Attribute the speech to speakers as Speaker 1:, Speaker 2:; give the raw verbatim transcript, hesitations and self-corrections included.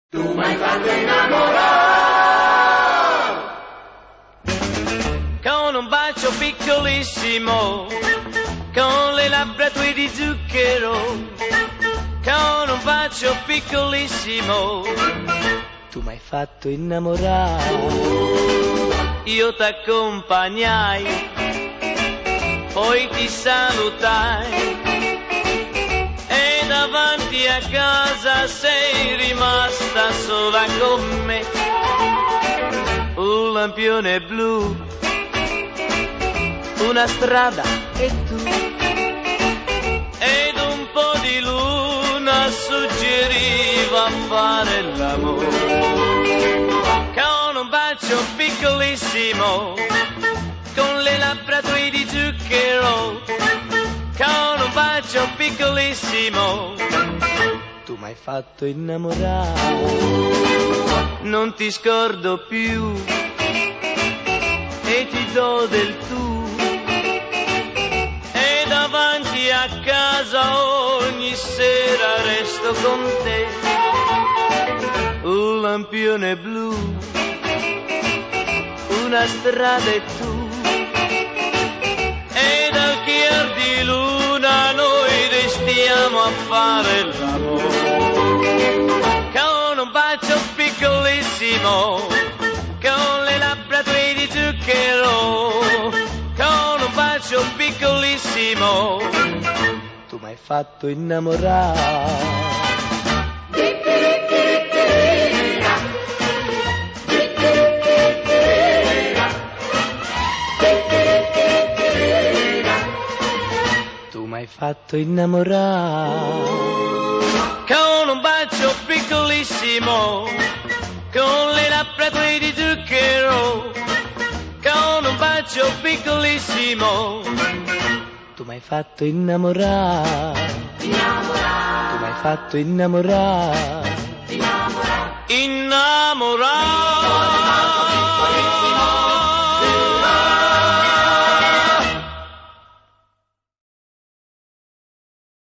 Speaker 1: Tu m'hai fatto innamorare
Speaker 2: con un bacio piccolissimo, con le labbra tue di zucchero, con un bacio piccolissimo. Tu m'hai fatto innamorare, io t'accompagnai, poi ti salutai e davanti a casa sei rimasta sola con me. Un lampione blu, una strada e tu, ed un po' di luna suggeriva fare l'amore. Con un bacio piccolissimo, con le labbra tue di zucchero, con un bacio piccolissimo, tu m'hai fatto innamorare. Non ti scordo più e ti do del tu, e davanti a casa ogni sera resto con te. Un lampione blu, una strada e tu, ed al chiar di luna noi restiamo a fare l'amore. Con un bacio piccolissimo, con le labbra tue di zucchero, con un bacio piccolissimo, tu m'hai fatto innamorare. Tu m'hai fatto innamorare. Con un bacio piccolissimo, con le labbra tue di zucchero, con un bacio piccolissimo, tu m'hai fatto innamorare. Innamorare. Tu m'hai fatto innamorare. Innamorare. Innamorare.